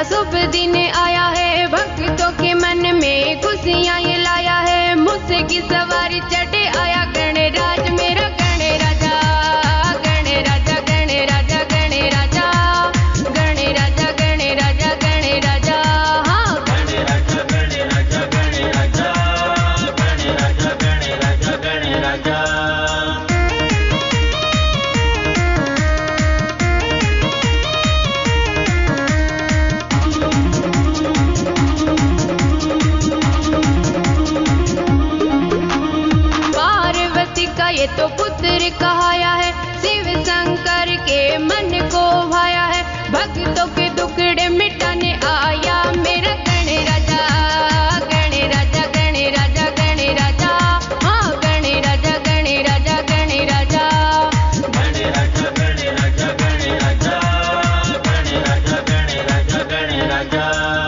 शुभ दिन आया है, भक्तों के मन में खुशियाँ ये लाया है। मुझसे की सवारी चढ़े आया गणराज मेरा गणराजा, गणराजा गणराजा गणराजा गणराजा गणराजा गणराजा। हाँ गणराजा गणराजा गणराजा गणराजा गणराजा गणराजा। ये तो पुत्र कहाया है, शिव शंकर के मन को भाया है। भक्तों के दुखड़े मिटाने आया मेरा गणराजा, गणराजा गणराजा गणराजा। हाँ गणराजा गणराजा गणराजा गणराजा गणराजा गणराजा गणराजा गणराजा गणराजा।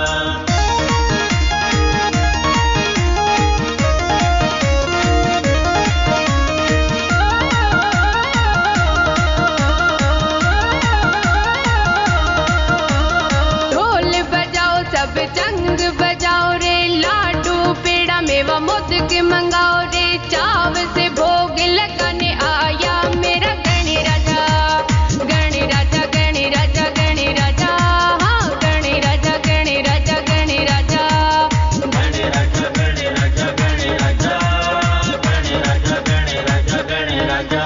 सब जंग बजाओ रे, लाडू पेड़ा मेवा मोदक मंगाओ रे। चाव से भोग लगाने आया मेरा गणराजा, गणराजा गणराजा गणराजा। हाँ गणराजा गणराजा गणराजा गणराजा गणराजा गणराजा गणराजा गणराजा गणराजा।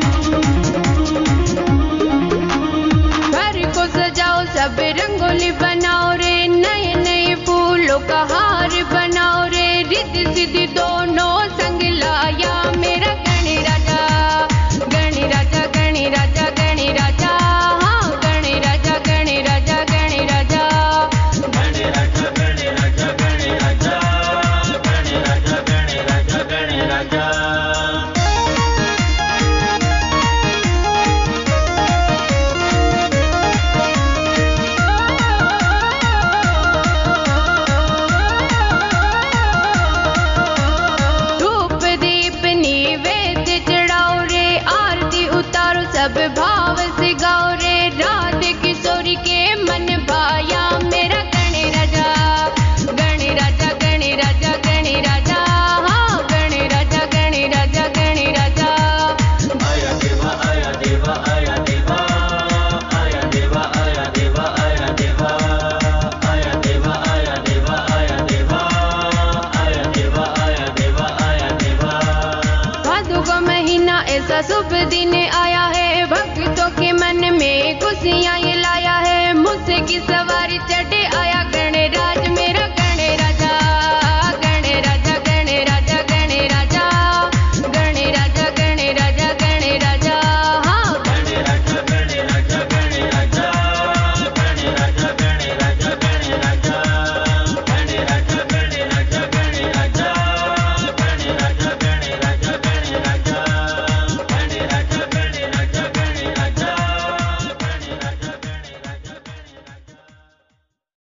सब रंगोली